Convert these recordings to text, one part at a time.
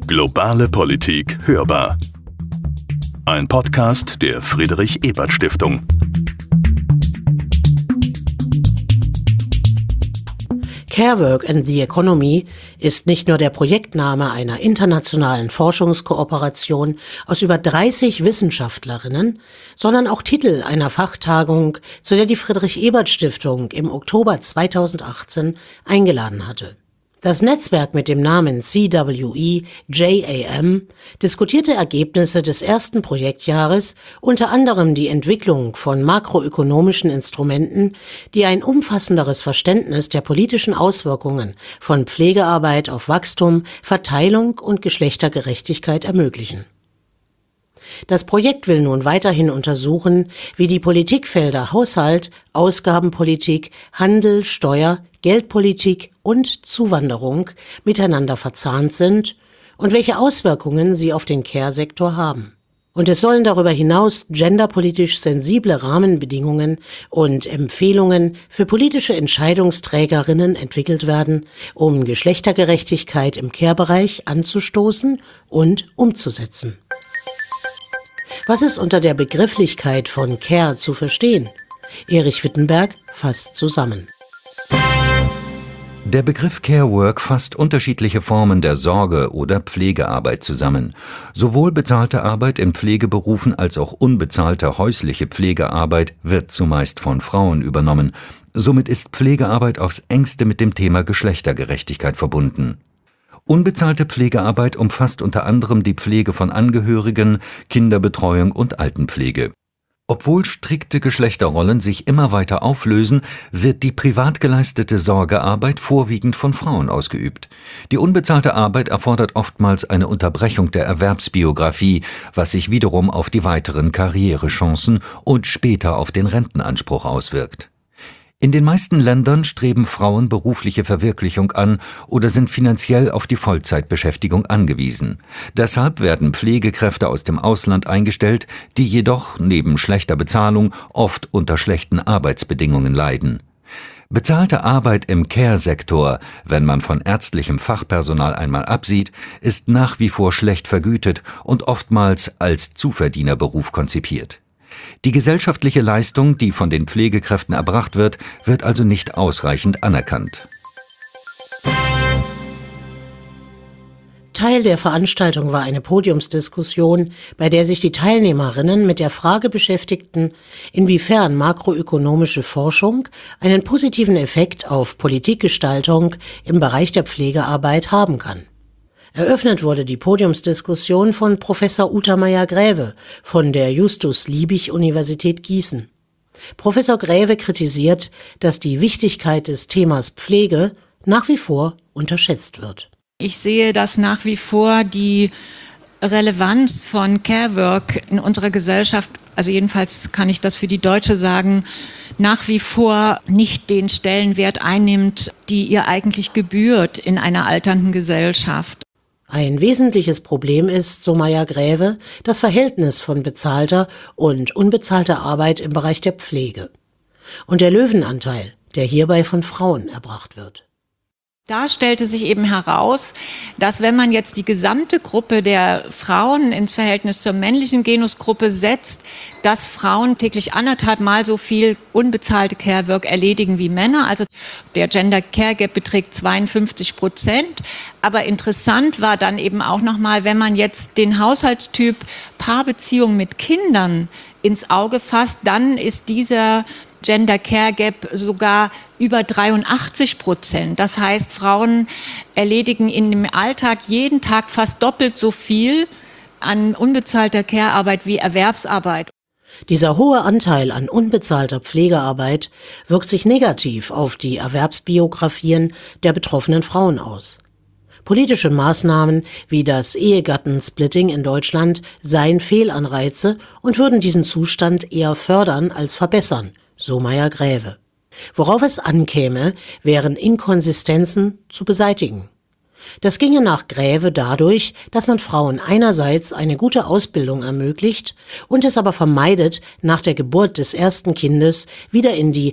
Globale Politik hörbar. Ein Podcast der Friedrich-Ebert-Stiftung. Care Work and the Economy ist nicht nur der Projektname einer internationalen Forschungskooperation aus über 30 Wissenschaftlerinnen, sondern auch Titel einer Fachtagung, zu der die Friedrich-Ebert-Stiftung im Oktober 2018 eingeladen hatte. Das Netzwerk mit dem Namen CWE-JAM diskutierte Ergebnisse des ersten Projektjahres, unter anderem die Entwicklung von makroökonomischen Instrumenten, die ein umfassenderes Verständnis der politischen Auswirkungen von Pflegearbeit auf Wachstum, Verteilung und Geschlechtergerechtigkeit ermöglichen. Das Projekt will nun weiterhin untersuchen, wie die Politikfelder Haushalt, Ausgabenpolitik, Handel, Steuer, Geldpolitik und Zuwanderung miteinander verzahnt sind und welche Auswirkungen sie auf den Care-Sektor haben. Und es sollen darüber hinaus genderpolitisch sensible Rahmenbedingungen und Empfehlungen für politische Entscheidungsträgerinnen entwickelt werden, um Geschlechtergerechtigkeit im Care-Bereich anzustoßen und umzusetzen. Was ist unter der Begrifflichkeit von Care zu verstehen? Erich Wittenberg fasst zusammen. Der Begriff Care Work fasst unterschiedliche Formen der Sorge- oder Pflegearbeit zusammen. Sowohl bezahlte Arbeit in Pflegeberufen als auch unbezahlte häusliche Pflegearbeit wird zumeist von Frauen übernommen. Somit ist Pflegearbeit aufs engste mit dem Thema Geschlechtergerechtigkeit verbunden. Unbezahlte Pflegearbeit umfasst unter anderem die Pflege von Angehörigen, Kinderbetreuung und Altenpflege. Obwohl strikte Geschlechterrollen sich immer weiter auflösen, wird die privat geleistete Sorgearbeit vorwiegend von Frauen ausgeübt. Die unbezahlte Arbeit erfordert oftmals eine Unterbrechung der Erwerbsbiografie, was sich wiederum auf die weiteren Karrierechancen und später auf den Rentenanspruch auswirkt. In den meisten Ländern streben Frauen berufliche Verwirklichung an oder sind finanziell auf die Vollzeitbeschäftigung angewiesen. Deshalb werden Pflegekräfte aus dem Ausland eingestellt, die jedoch neben schlechter Bezahlung oft unter schlechten Arbeitsbedingungen leiden. Bezahlte Arbeit im Care-Sektor, wenn man von ärztlichem Fachpersonal einmal absieht, ist nach wie vor schlecht vergütet und oftmals als Zuverdienerberuf konzipiert. Die gesellschaftliche Leistung, die von den Pflegekräften erbracht wird, wird also nicht ausreichend anerkannt. Teil der Veranstaltung war eine Podiumsdiskussion, bei der sich die Teilnehmerinnen mit der Frage beschäftigten, inwiefern makroökonomische Forschung einen positiven Effekt auf Politikgestaltung im Bereich der Pflegearbeit haben kann. Eröffnet wurde die Podiumsdiskussion von Professor Uta Meier-Graewe von der Justus-Liebig-Universität Gießen. Professor Graewe kritisiert, dass die Wichtigkeit des Themas Pflege nach wie vor unterschätzt wird. Ich sehe, dass nach wie vor die Relevanz von Care Work in unserer Gesellschaft, also jedenfalls kann ich das für die Deutsche sagen, nach wie vor nicht den Stellenwert einnimmt, die ihr eigentlich gebührt in einer alternden Gesellschaft. Ein wesentliches Problem ist, so Meier-Graewe, das Verhältnis von bezahlter und unbezahlter Arbeit im Bereich der Pflege und der Löwenanteil, der hierbei von Frauen erbracht wird. Da stellte sich eben heraus, dass wenn man jetzt die gesamte Gruppe der Frauen ins Verhältnis zur männlichen Genusgruppe setzt, dass Frauen täglich 1,5 Mal so viel unbezahlte Care Work erledigen wie Männer. Also der Gender Care Gap beträgt 52%. Aber interessant war dann eben auch nochmal, wenn man jetzt den Haushaltstyp Paarbeziehung mit Kindern ins Auge fasst, dann ist dieser Gender Care Gap sogar über 83%. Das heißt, Frauen erledigen in dem Alltag jeden Tag fast doppelt so viel an unbezahlter Care-Arbeit wie Erwerbsarbeit. Dieser hohe Anteil an unbezahlter Pflegearbeit wirkt sich negativ auf die Erwerbsbiografien der betroffenen Frauen aus. Politische Maßnahmen wie das Ehegattensplitting in Deutschland seien Fehlanreize und würden diesen Zustand eher fördern als verbessern, so Meier-Graewe. Worauf es ankäme, wären Inkonsistenzen zu beseitigen. Das ginge nach Graewe dadurch, dass man Frauen einerseits eine gute Ausbildung ermöglicht und es aber vermeidet, nach der Geburt des ersten Kindes wieder in die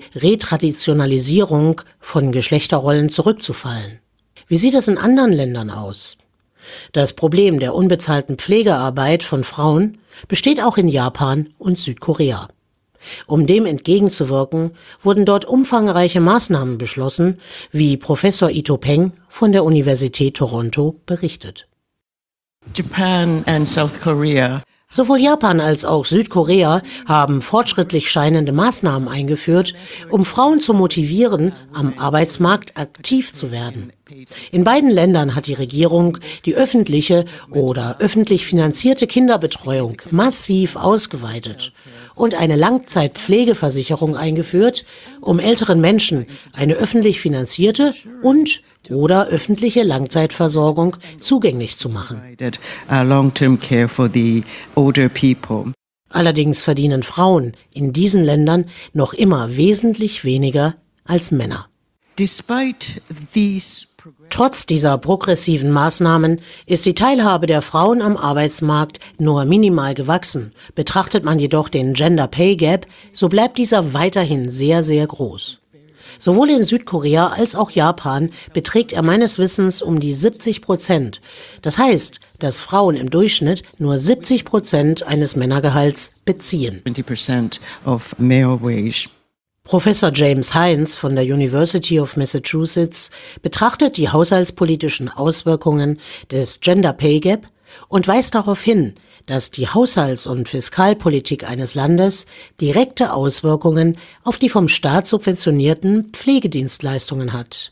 Retraditionalisierung von Geschlechterrollen zurückzufallen. Wie sieht es in anderen Ländern aus? Das Problem der unbezahlten Pflegearbeit von Frauen besteht auch in Japan und Südkorea. Um dem entgegenzuwirken, wurden dort umfangreiche Maßnahmen beschlossen, wie Professor Ito Peng von der Universität Toronto berichtet. Japan and South Korea. Sowohl Japan als auch Südkorea haben fortschrittlich scheinende Maßnahmen eingeführt, um Frauen zu motivieren, am Arbeitsmarkt aktiv zu werden. In beiden Ländern hat die Regierung die öffentliche oder öffentlich finanzierte Kinderbetreuung massiv ausgeweitet und eine Langzeitpflegeversicherung eingeführt, um älteren Menschen eine öffentlich finanzierte und oder öffentliche Langzeitversorgung zugänglich zu machen. Long-term care for the older people. Allerdings verdienen Frauen in diesen Ländern noch immer wesentlich weniger als Männer. Despite these Trotz dieser progressiven Maßnahmen ist die Teilhabe der Frauen am Arbeitsmarkt nur minimal gewachsen. Betrachtet man jedoch den Gender Pay Gap, so bleibt dieser weiterhin sehr, sehr groß. Sowohl in Südkorea als auch Japan beträgt er meines Wissens um die 70%. Das heißt, dass Frauen im Durchschnitt nur 70% eines Männergehalts beziehen. 20% of male wage. Professor James Hines von der University of Massachusetts betrachtet die haushaltspolitischen Auswirkungen des Gender Pay Gap und weist darauf hin, dass die Haushalts- und Fiskalpolitik eines Landes direkte Auswirkungen auf die vom Staat subventionierten Pflegedienstleistungen hat.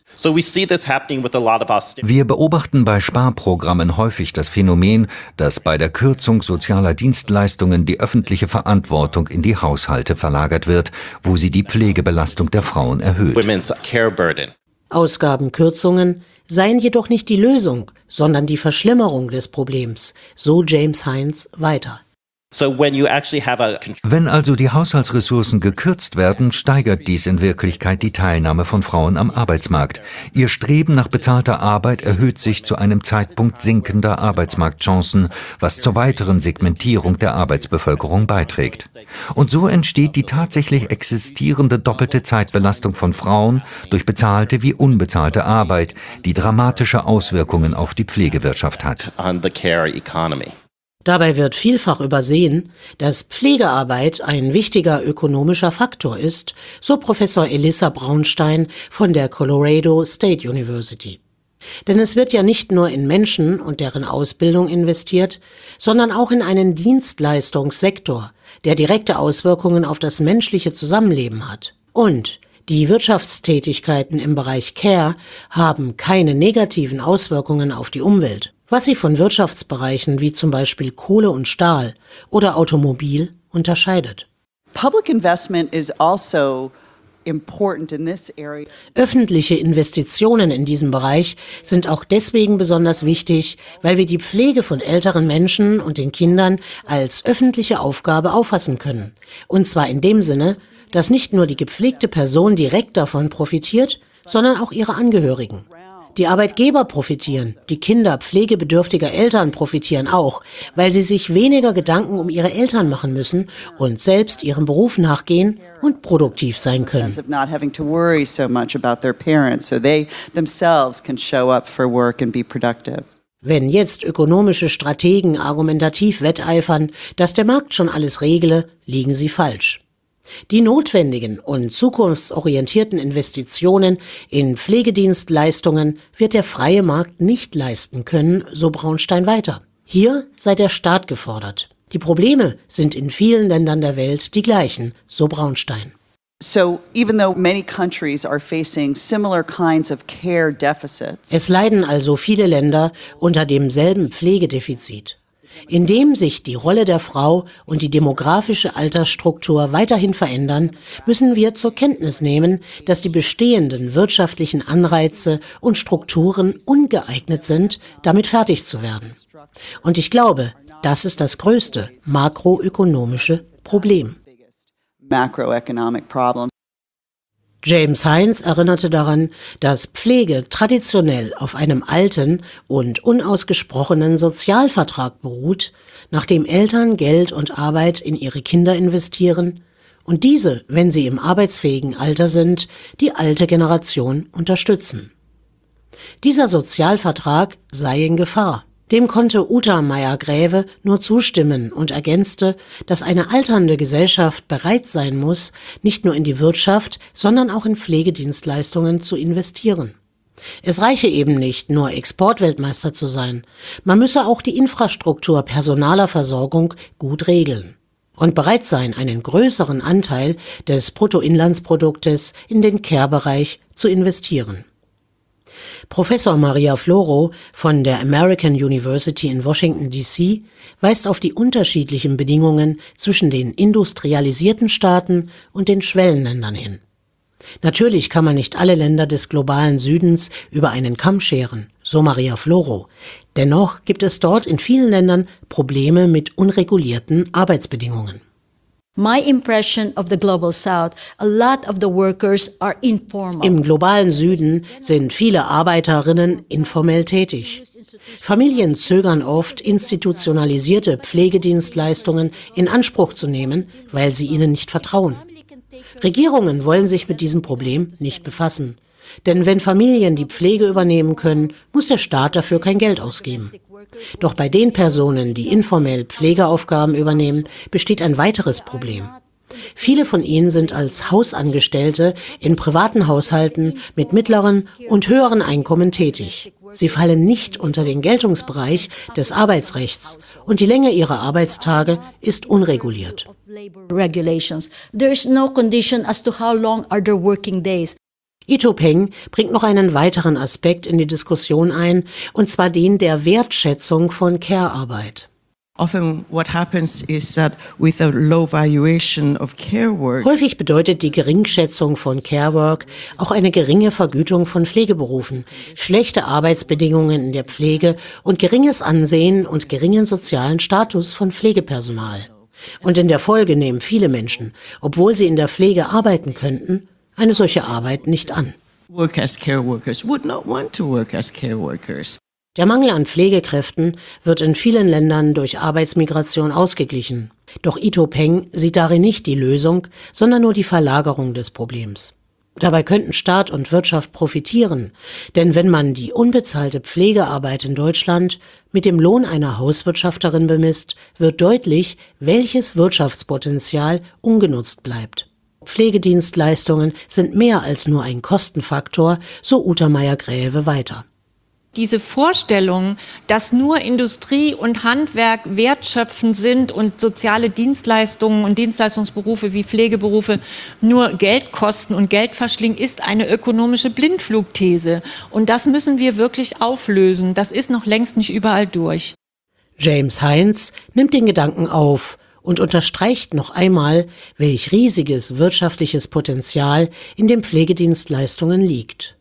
Wir beobachten bei Sparprogrammen häufig das Phänomen, dass bei der Kürzung sozialer Dienstleistungen die öffentliche Verantwortung in die Haushalte verlagert wird, wo sie die Pflegebelastung der Frauen erhöht. Ausgabenkürzungen seien jedoch nicht die Lösung, sondern die Verschlimmerung des Problems, so James Hines weiter. Wenn also die Haushaltsressourcen gekürzt werden, steigert dies in Wirklichkeit die Teilnahme von Frauen am Arbeitsmarkt. Ihr Streben nach bezahlter Arbeit erhöht sich zu einem Zeitpunkt sinkender Arbeitsmarktchancen, was zur weiteren Segmentierung der Arbeitsbevölkerung beiträgt. Und so entsteht die tatsächlich existierende doppelte Zeitbelastung von Frauen durch bezahlte wie unbezahlte Arbeit, die dramatische Auswirkungen auf die Pflegewirtschaft hat. Dabei wird vielfach übersehen, dass Pflegearbeit ein wichtiger ökonomischer Faktor ist, so Professor Elissa Braunstein von der Colorado State University. Denn es wird ja nicht nur in Menschen und deren Ausbildung investiert, sondern auch in einen Dienstleistungssektor, der direkte Auswirkungen auf das menschliche Zusammenleben hat. Und die Wirtschaftstätigkeiten im Bereich Care haben keine negativen Auswirkungen auf die Umwelt, was sie von Wirtschaftsbereichen wie zum Beispiel Kohle und Stahl oder Automobil unterscheidet. Public investment is also important in this area. Öffentliche Investitionen in diesem Bereich sind auch deswegen besonders wichtig, weil wir die Pflege von älteren Menschen und den Kindern als öffentliche Aufgabe auffassen können. Und zwar in dem Sinne, dass nicht nur die gepflegte Person direkt davon profitiert, sondern auch ihre Angehörigen. Die Arbeitgeber profitieren, die Kinder pflegebedürftiger Eltern profitieren auch, weil sie sich weniger Gedanken um ihre Eltern machen müssen und selbst ihrem Beruf nachgehen und produktiv sein können. Wenn jetzt ökonomische Strategen argumentativ wetteifern, dass der Markt schon alles regle, liegen sie falsch. Die notwendigen und zukunftsorientierten Investitionen in Pflegedienstleistungen wird der freie Markt nicht leisten können, so Braunstein weiter. Hier sei der Staat gefordert. Die Probleme sind in vielen Ländern der Welt die gleichen, so Braunstein. So even though many countries are facing similar kinds of care deficits. Es leiden also viele Länder unter demselben Pflegedefizit. Indem sich die Rolle der Frau und die demografische Altersstruktur weiterhin verändern, müssen wir zur Kenntnis nehmen, dass die bestehenden wirtschaftlichen Anreize und Strukturen ungeeignet sind, damit fertig zu werden. Und ich glaube, das ist das größte makroökonomische Problem. Macroeconomic problem. James Hines erinnerte daran, dass Pflege traditionell auf einem alten und unausgesprochenen Sozialvertrag beruht, nach dem Eltern Geld und Arbeit in ihre Kinder investieren und diese, wenn sie im arbeitsfähigen Alter sind, die alte Generation unterstützen. Dieser Sozialvertrag sei in Gefahr. Dem konnte Uta Meier-Gräve nur zustimmen und ergänzte, dass eine alternde Gesellschaft bereit sein muss, nicht nur in die Wirtschaft, sondern auch in Pflegedienstleistungen zu investieren. Es reiche eben nicht, nur Exportweltmeister zu sein. Man müsse auch die Infrastruktur personaler Versorgung gut regeln und bereit sein, einen größeren Anteil des Bruttoinlandsproduktes in den Care-Bereich zu investieren. Professor Maria Floro von der American University in Washington, D.C. weist auf die unterschiedlichen Bedingungen zwischen den industrialisierten Staaten und den Schwellenländern hin. Natürlich kann man nicht alle Länder des globalen Südens über einen Kamm scheren, so Maria Floro. Dennoch gibt es dort in vielen Ländern Probleme mit unregulierten Arbeitsbedingungen. My impression of the global south, a lot of the workers are informal. Im globalen Süden sind viele Arbeiterinnen informell tätig. Familien zögern oft, institutionalisierte Pflegedienstleistungen in Anspruch zu nehmen, weil sie ihnen nicht vertrauen. Regierungen wollen sich mit diesem Problem nicht befassen. Denn wenn Familien die Pflege übernehmen können, muss der Staat dafür kein Geld ausgeben. Doch bei den Personen, die informell Pflegeaufgaben übernehmen, besteht ein weiteres Problem. Viele von ihnen sind als Hausangestellte in privaten Haushalten mit mittleren und höheren Einkommen tätig. Sie fallen nicht unter den Geltungsbereich des Arbeitsrechts und die Länge ihrer Arbeitstage ist unreguliert. There is no condition as to how long are their working days. Ito Peng bringt noch einen weiteren Aspekt in die Diskussion ein, und zwar den der Wertschätzung von Care-Arbeit. Often what happens is that with a low valuation of care work, Häufig bedeutet die Geringschätzung von Care-Work auch eine geringe Vergütung von Pflegeberufen, schlechte Arbeitsbedingungen in der Pflege und geringes Ansehen und geringen sozialen Status von Pflegepersonal. Und in der Folge nehmen viele Menschen, obwohl sie in der Pflege arbeiten könnten, eine solche Arbeit nicht an. work as care workers would not want to work as care workers. Der Mangel an Pflegekräften wird in vielen Ländern durch Arbeitsmigration ausgeglichen. Doch Ito Peng sieht darin nicht die Lösung, sondern nur die Verlagerung des Problems. Dabei könnten Staat und Wirtschaft profitieren, denn wenn man die unbezahlte Pflegearbeit in Deutschland mit dem Lohn einer Hauswirtschafterin bemisst, wird deutlich, welches Wirtschaftspotenzial ungenutzt bleibt. Pflegedienstleistungen sind mehr als nur ein Kostenfaktor, so Uta Meier-Gräve weiter. Diese Vorstellung, dass nur Industrie und Handwerk wertschöpfend sind und soziale Dienstleistungen und Dienstleistungsberufe wie Pflegeberufe nur Geld kosten und Geld verschlingen, ist eine ökonomische Blindflugthese. Und das müssen wir wirklich auflösen. Das ist noch längst nicht überall durch. James Heinz nimmt den Gedanken auf und unterstreicht noch einmal, welch riesiges wirtschaftliches Potenzial in den Pflegedienstleistungen liegt.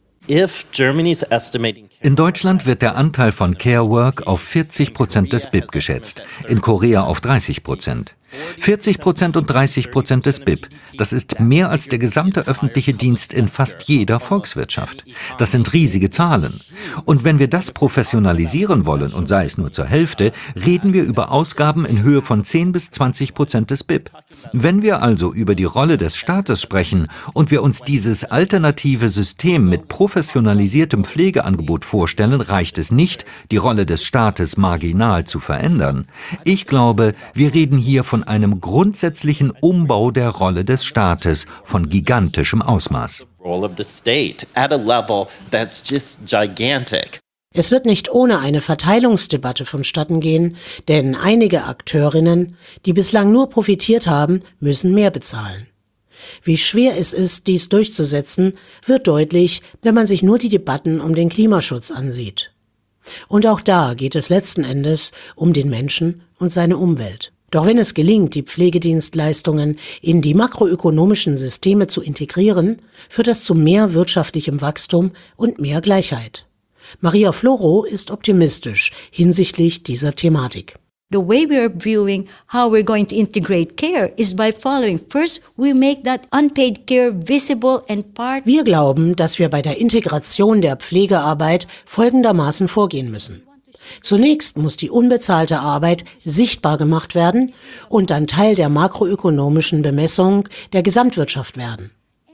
In Deutschland wird der Anteil von Care Work auf 40% des BIP geschätzt, in Korea auf 30%. 40% und 30% des BIP, das ist mehr als der gesamte öffentliche Dienst in fast jeder Volkswirtschaft. Das sind riesige Zahlen. Und wenn wir das professionalisieren wollen, und sei es nur zur Hälfte, reden wir über Ausgaben in Höhe von 10 bis 20% des BIP. Wenn wir also über die Rolle des Staates sprechen und wir uns dieses alternative System mit professionalisiertem Pflegeangebot vorstellen, reicht es nicht, die Rolle des Staates marginal zu verändern. Ich glaube, wir reden hier von einem grundsätzlichen Umbau der Rolle des Staates von gigantischem Ausmaß. Es wird nicht ohne eine Verteilungsdebatte vonstatten gehen, denn einige Akteurinnen, die bislang nur profitiert haben, müssen mehr bezahlen. Wie schwer es ist, dies durchzusetzen, wird deutlich, wenn man sich nur die Debatten um den Klimaschutz ansieht. Und auch da geht es letzten Endes um den Menschen und seine Umwelt. Doch wenn es gelingt, die Pflegedienstleistungen in die makroökonomischen Systeme zu integrieren, führt das zu mehr wirtschaftlichem Wachstum und mehr Gleichheit. Maria Floro ist optimistisch hinsichtlich dieser Thematik. The way we are viewing how we're going to integrate care is by following. First, we make that unpaid care visible and part. Wir glauben, dass wir bei der Integration der Pflegearbeit folgendermaßen vorgehen müssen. Zunächst muss die unbezahlte Arbeit sichtbar gemacht werden und dann Teil der makroökonomischen Bemessung der Gesamtwirtschaft werden.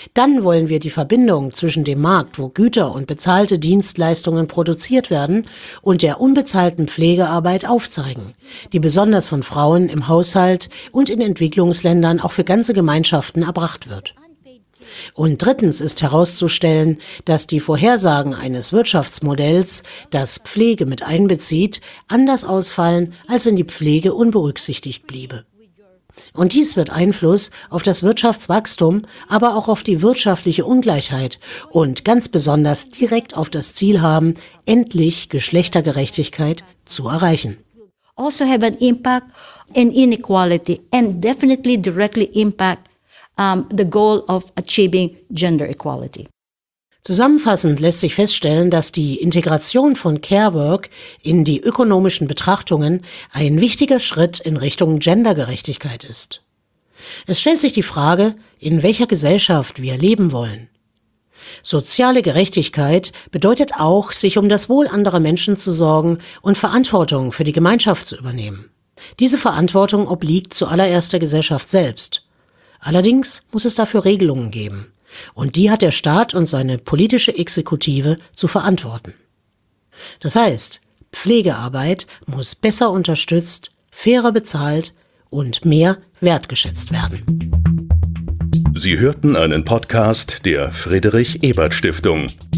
Dann wollen wir die Verbindung zwischen dem Markt, wo Güter und bezahlte Dienstleistungen produziert werden, und der unbezahlten Pflegearbeit aufzeigen, die besonders von Frauen im Haushalt und in Entwicklungsländern auch für ganze Gemeinschaften erbracht wird. Und drittens ist herauszustellen, dass die Vorhersagen eines Wirtschaftsmodells, das Pflege mit einbezieht, anders ausfallen, als wenn die Pflege unberücksichtigt bliebe. Und dies wird Einfluss auf das Wirtschaftswachstum, aber auch auf die wirtschaftliche Ungleichheit und ganz besonders direkt auf das Ziel haben, endlich Geschlechtergerechtigkeit zu erreichen. Also have an impact in inequality and definitely directly impact the goal of achieving gender equality. Zusammenfassend lässt sich feststellen, dass die Integration von Care Work in die ökonomischen Betrachtungen ein wichtiger Schritt in Richtung Gendergerechtigkeit ist. Es stellt sich die Frage, in welcher Gesellschaft wir leben wollen. Soziale Gerechtigkeit bedeutet auch, sich um das Wohl anderer Menschen zu sorgen und Verantwortung für die Gemeinschaft zu übernehmen. Diese Verantwortung obliegt zuallererst der Gesellschaft selbst. Allerdings muss es dafür Regelungen geben. Und die hat der Staat und seine politische Exekutive zu verantworten. Das heißt, Pflegearbeit muss besser unterstützt, fairer bezahlt und mehr wertgeschätzt werden. Sie hörten einen Podcast der Friedrich Ebert Stiftung.